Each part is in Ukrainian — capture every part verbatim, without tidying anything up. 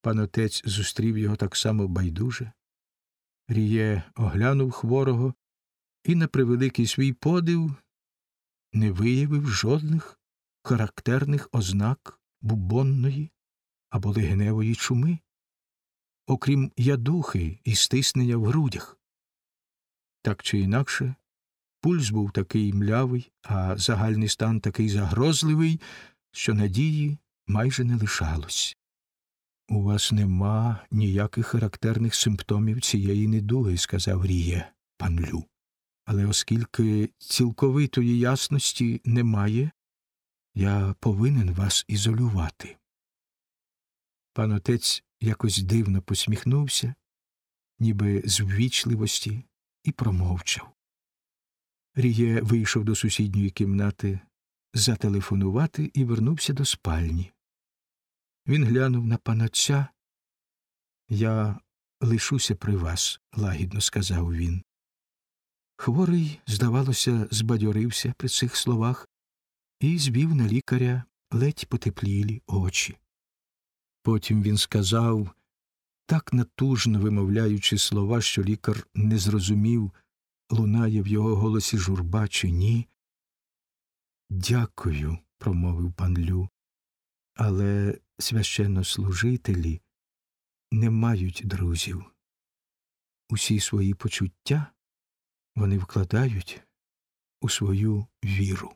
Пан отець зустрів його так само байдуже. Ріє оглянув хворого і, на превеликий свій подив, не виявив жодних характерних ознак бубонної або легеневої чуми, окрім ядухи і стиснення в грудях. Так чи інакше, пульс був такий млявий, а загальний стан такий загрозливий, що надії майже не лишалось. «У вас нема ніяких характерних симптомів цієї недуги», – сказав Ріє пан Лю. «Але оскільки цілковитої ясності немає, я повинен вас ізолювати». Пан отець якось дивно посміхнувся, ніби з ввічливості, і промовчав. Ріє вийшов до сусідньої кімнати зателефонувати і вернувся до спальні. Він глянув на пана отця. «Я лишуся при вас», – лагідно сказав він. Хворий, здавалося, збадьорився при цих словах і звів на лікаря ледь потеплілі очі. Потім він сказав, так натужно вимовляючи слова, що лікар не зрозумів, лунає в його голосі журба чи ні. «Дякую», – промовив пан Лю, – «але священнослужителі не мають друзів. Усі свої почуття вони вкладають у свою віру».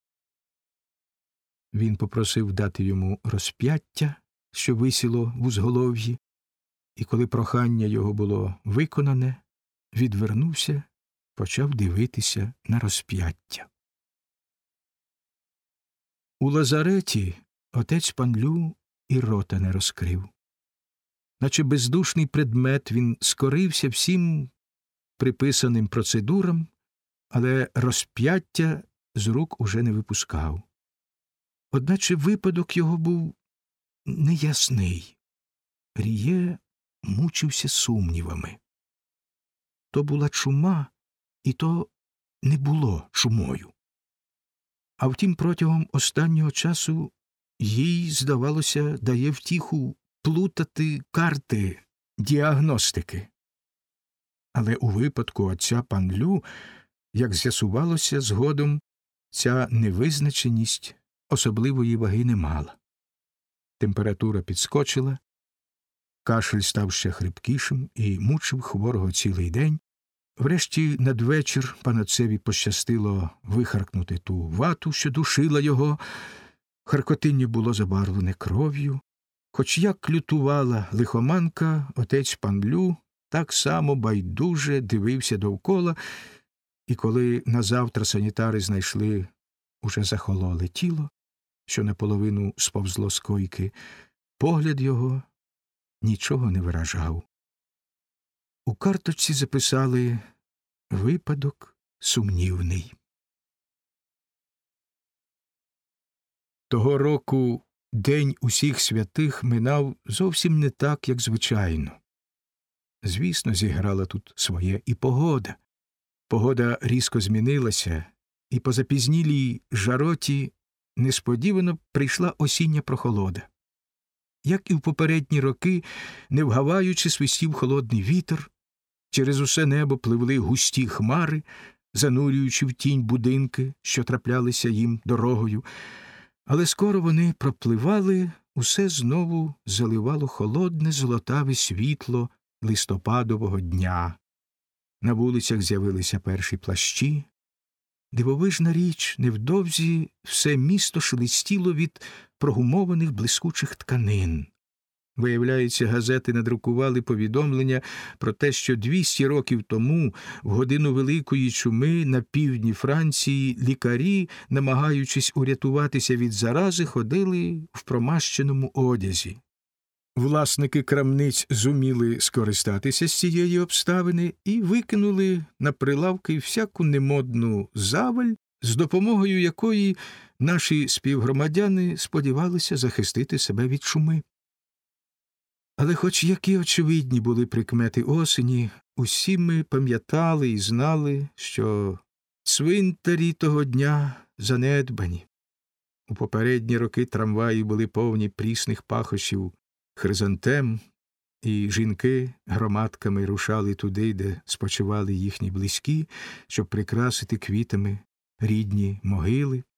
Він попросив дати йому розп'яття, що висіло в узголов'ї, і коли прохання його було виконане, відвернувся, почав дивитися на розп'яття. У лазареті отець пан Лю і рота не розкрив. Наче бездушний предмет він скорився всім приписаним процедурам, але розп'яття з рук уже не випускав. Одначе випадок його був неясний. Ріє мучився сумнівами. То була чума, і то не було чумою. А втім, протягом останнього часу їй, здавалося, дає втіху плутати карти діагностики. Але у випадку отця пан Лю, як з'ясувалося згодом, ця невизначеність особливої ваги не мала. Температура підскочила, кашель став ще хрипкішим і мучив хворого цілий день. Врешті надвечір панотцеві пощастило вихаркнути ту вату, що душила його. Харкотиння було забарвлене кров'ю. Хоч як лютувала лихоманка, отець пан Лю так само байдуже дивився довкола, і коли назавтра санітари знайшли уже захололе тіло, що наполовину сповзло з койки, погляд його нічого не виражав. У карточці записали «Випадок сумнівний». Того року День усіх святих минав зовсім не так, як звичайно. Звісно, зіграла тут своє і погода. Погода різко змінилася, і по запізнілій жароті несподівано прийшла осіння прохолода. Як і в попередні роки, не вгаваючи, свистів холодний вітер, через усе небо пливли густі хмари, занурюючи в тінь будинки, що траплялися їм дорогою. Але скоро вони пропливали, усе знову заливало холодне золотаве світло листопадового дня. На вулицях з'явилися перші плащі. Дивовижна річ, невдовзі все місто шелестіло від прогумованих блискучих тканин. Виявляється, газети надрукували повідомлення про те, що двісті років тому, в годину Великої чуми, на півдні Франції лікарі, намагаючись урятуватися від зарази, ходили в промащеному одязі. Власники крамниць зуміли скористатися з цієї обставини і викинули на прилавки всяку немодну заваль, з допомогою якої наші співгромадяни сподівалися захистити себе від чуми. Але хоч які очевидні були прикмети осені, усі ми пам'ятали і знали, що цвинтарі того дня занедбані. У попередні роки трамваї були повні прісних пахощів хризантем, і жінки громадками рушали туди, де спочивали їхні близькі, щоб прикрасити квітами рідні могили.